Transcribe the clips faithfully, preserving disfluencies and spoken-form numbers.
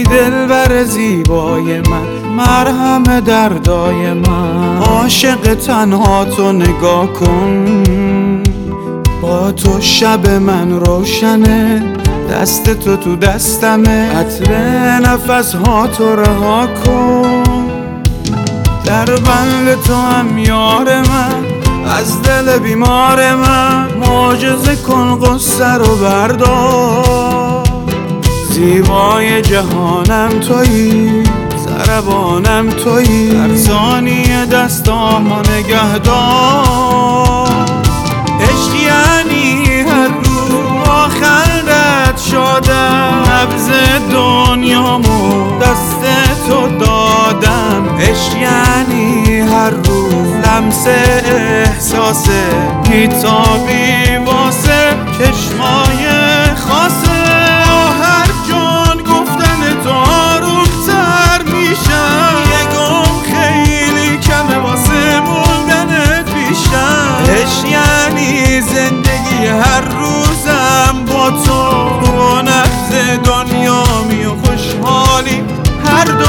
دلبر زیبای من، مرهم دردای من. عاشق تنها تو نگاه کن، با تو شب من روشنه، دست تو تو دستمه، عطر نفس ها تو رها کن. در بند تو هم یار من، از دل بیمار من، معجزه کن قصه رو بردار. زیبای جهانم تویی، سربانم تویی، در ثانیه دستامو نگهدار. عشق یعنی هر روز با خندت شدم، نبض دنیامو دست تو دادم. عشق یعنی هر روز لمس احساس بی‌تابی واسه چشمای خاصه. هر جان گفتن تو آروم‌تر میشم، یه گم خیلی کمه واسه موندنت پیشم. عشق یعنی زندگی هر روزم با تو، با نبض دنیامی و خوشحالی هر دو.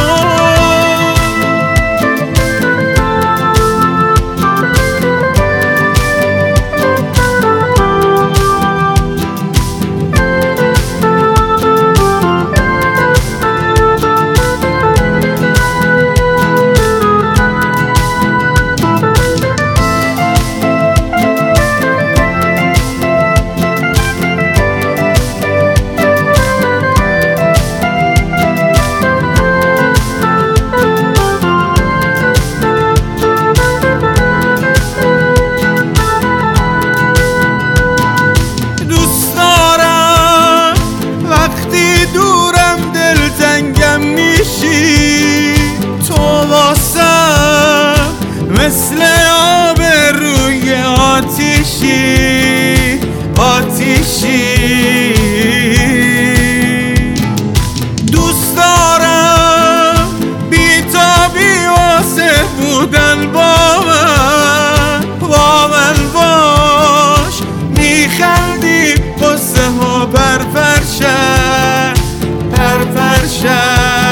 مثل آب روی آتیشی آتیشی، دوست دارم بی‌تابی واسه بودن با من. با من باش میخندی قصه ها پرپرشن پرپرشن.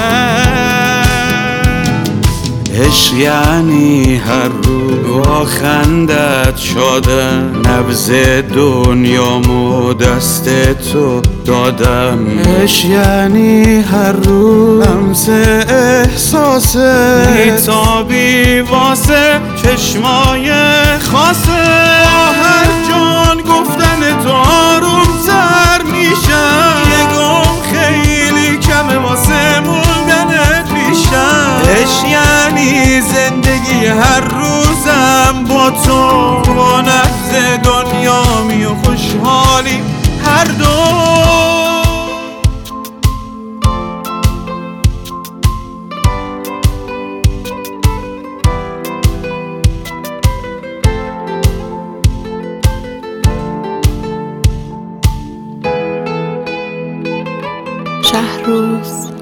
عشق یعنی هر روز با خندت شدم، نبض دنیامو دست تو دادم. عشق یعنی هر روز لمس احساس بی‌تابی واسه چشمای خاصه. هر جان گفتن تو آروم‌تر میشم، یه گم خیلی کمه واسه موندنت پیشم. عشق یعنی زندگی هر روزم با تو، با نبض دنیامی و خوشحالی هر دو. شهروز.